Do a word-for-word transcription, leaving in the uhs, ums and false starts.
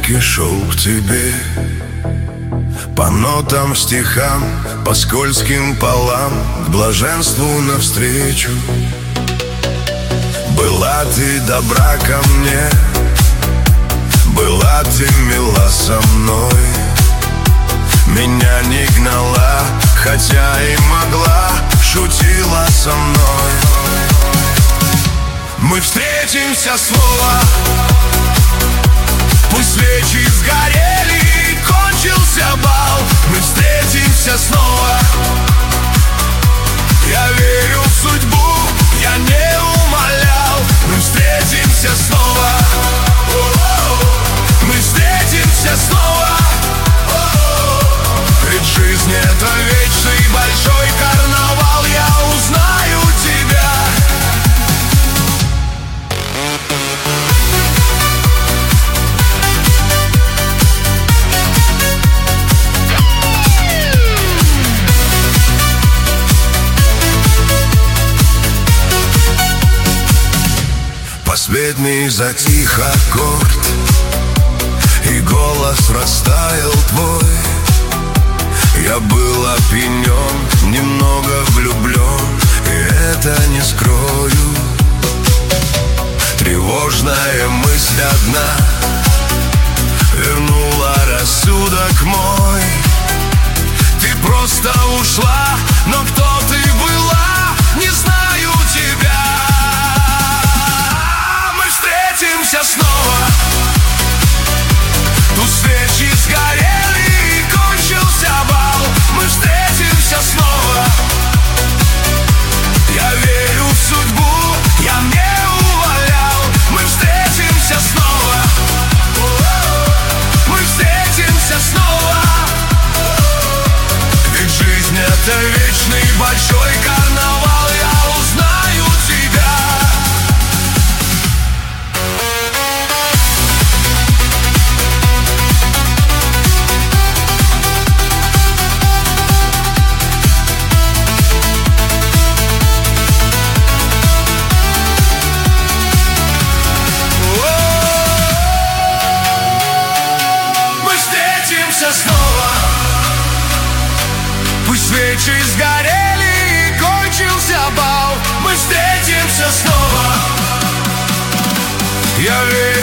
навеки шел к тебе. По нотам, стихам, по скользким полам, к блаженству навстречу. Была ты добра ко мне, была ты мила со мной. Меня не гнала, хотя и могла, шутила со мной. Мы встретимся снова, пусть свечи сгорели и кончился бал. Мы встретимся снова, я верю в судьбу, я не умолял. Мы встретимся снова, мы встретимся снова. Ведь жизнь — это вечный большой карнавал. Я узнаю тебя. Последний затих аккорд, и голос растаял твой. Я был опьянен, немного влюблен, и это не скрою. Тревожная мысль одна вернула рассудок мой. Ты просто ушла, но кто ты была, не знаю тебя. Мы встретимся снова, тут свечи сгорели и кончился бал. Мы встретимся снова, я верю в судьбу, я не умолял. Мы встретимся снова, мы встретимся снова. Ведь жизнь — это вечный большой карнавал. Я узнаю тебя. Снова, пусть свечи сгорели и кончился бал. Мы встретимся снова, я верю.